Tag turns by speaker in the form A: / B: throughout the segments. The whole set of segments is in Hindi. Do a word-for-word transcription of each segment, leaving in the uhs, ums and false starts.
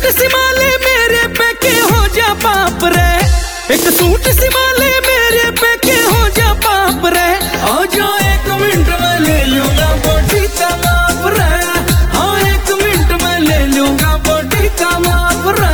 A: सूट सिमाले मेरे पे के हो जा पाप रे, एक सूट सिमाले मेरे पे के हो जा पाप रे। आ जा एक मिनट में ले लूंगा बॉडी का माप रे, हाँ एक मिनट में ले लूंगा बॉडी का माप रे।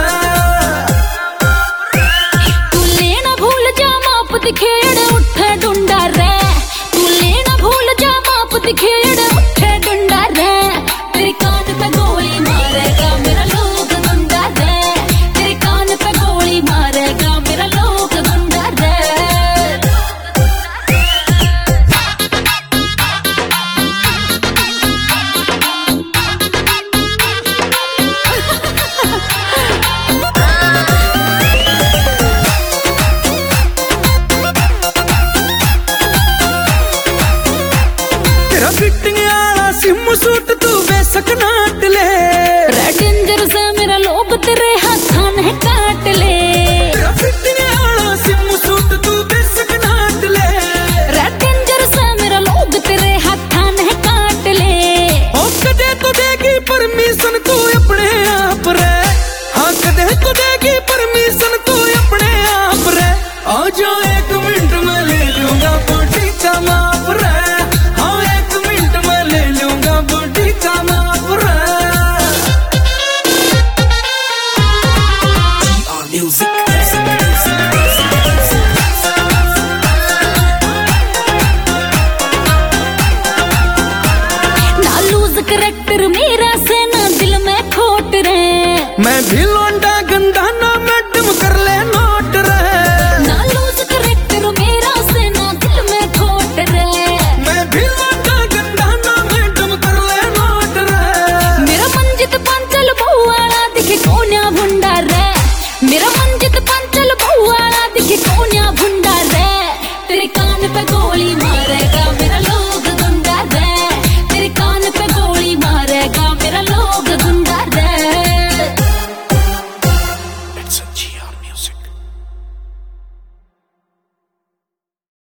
B: तू लेना भूल जा माप दिखेड़ उठे डुंडा रे, तू लेना भूल जा माप दिखेड़ उठे डुंडा रे। तेरे कान पे गोली मारेगा मेरा लोग गुंडा रे, तेरे कान पे गोली मारेगा मेरा लोग गुंडा रे।
A: तेरा फिटिंग आला सिम सूट तू बेसक नाट ले,
B: रेड डेंजर से मेरा लोग तेरे हाथां ने काट ले।
A: तेरा फिटिंग आला सिम सूट तू बेसक नाट ले,
B: रेड डेंजर से मेरा लोग तेरे हाथां ने काट ले।
A: ओ कदे तो देगी परमिशन तू अपने आप रे, हाँ कदे तो देगी परमिशन तू अपने आप रे। आ जा एक मिनट में ले लूंगा बॉडी का माप रे, हाँ एक मिनट में ले लूंगा बॉडी का माप रे।
B: ना लूज करैक्टर मेरा से ना दिल में खोट रे,
A: मैं भी लौंडा गंदा ना मैडम कर ले नोट रे,
B: ना लूज करैक्टर मेरा से ना दिल में खोट रे।
A: मैं भी लौंडा गंदा ना मैडम कर ले नोट रे।
B: मेरा मंजित पांचल बहुआड़ा दिखे कोन्या भुंडा रे, मेरा मंजित पांचल बहुआड़ा दिखे कोन्या भुंडा रे। तेरे कान पे गोली मारेगा मेरा